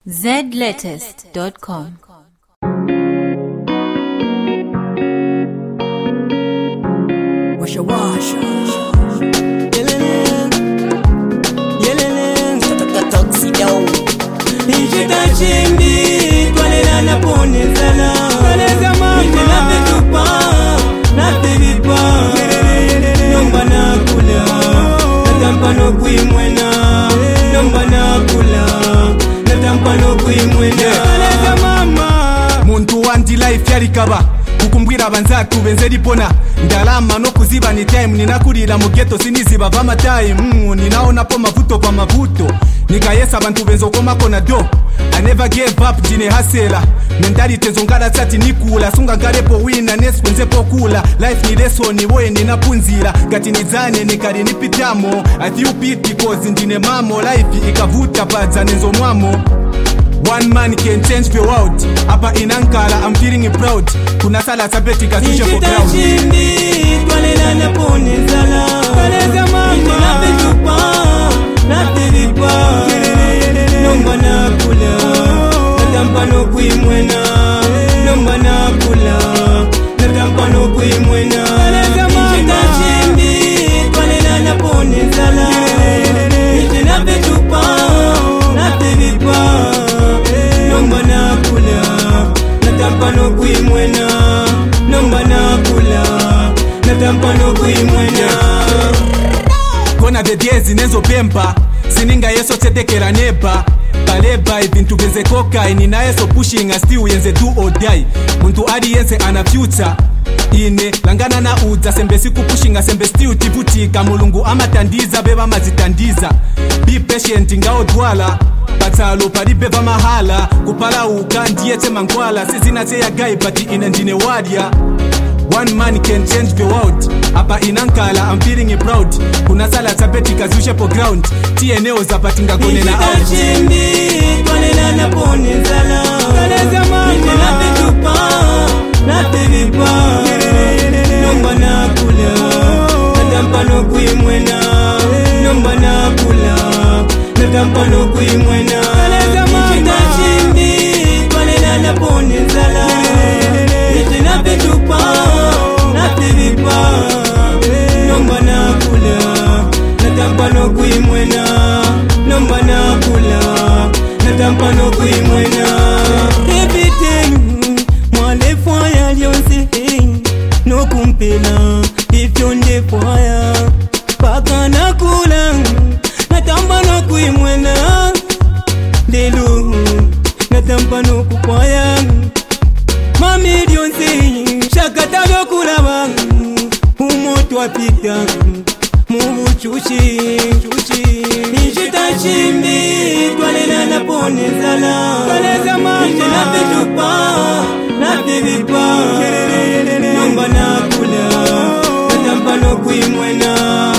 zlatest.com. Washa washa yelele toxido nijita chimbi twalela na ponezala kaleza mama nijina petupa na tevipa nomba na kula natampa no kuimwena nomba na kula natampa no kuimwena kaleza mama muntu wandi life yarikaba kukumbwira banzatu benzeri pona ndalama no kuziba ni time ninakurira mu ghetto siniziba vama time ninaona po mavuto kwa mavuto nikayesa abantu benzo koma kona do I never gave up jine hasela mentality zongala tsati nikula sunga ngalepo wina nespenze po kula life ni lesson boye ninapunzira kati nizane nikali nipitamo I feel pity because ndine mamo life ikavuta badza nenzo mwamo. One man can change the world. Apa inankala, I'm feeling proud. Kuna sala sabeti kasisha for ground. Nijita twalela na ponezala kaleza mama nijina petupa na tevipa nomba na kula natampa no kuimwena nomba na kula natampa no kuimwena kaleza mama nijita twalela na ponezala nijina petupa na tevipa nomba na kula natampa no kuimwena nomba na kula natampa no kuimwena Kona the days nezo pempa sininga yeso tetekera neba baleba ibintu benze koka nina yeso pushing a still yenze do or die muntu ali yenze ana future ine langana na udza sembe siku pushing a sembe still tiputika mulungu amatandiza beba mazitandiza be patient ngao dwala batalo palibe va mahala kupala ukandiye tema nkwala sizina tseya guy but ina ndine wadia. One man can change the world. Apa inankala, I'm feeling proud. Kuna sala tapeti kazushe po ground. TNO zapatinga kone na out. Nijita chimbi twalela na ponezala kaleza mama nijina petupa na tevipa nomba na kula natampa no kuimwena nomba na kula natampa no kuimwena kaleza mama nijita chimbi twalela na ponezala nijina petupa na tevipa nomba na kula natampa no kuimwena nomba na kula natampa no kuimwena everything mwale fire lyonse no kumpela ifyonde fire paka na kula natampa no kuimwena lelo natampa no kupaya mami lyonse shakata yo kulaba umoto apita mubuchushi nijita chimbi twalela na ponezala kaleza mama nijina petupa na tevipa nomba na kula natampa no kuimwena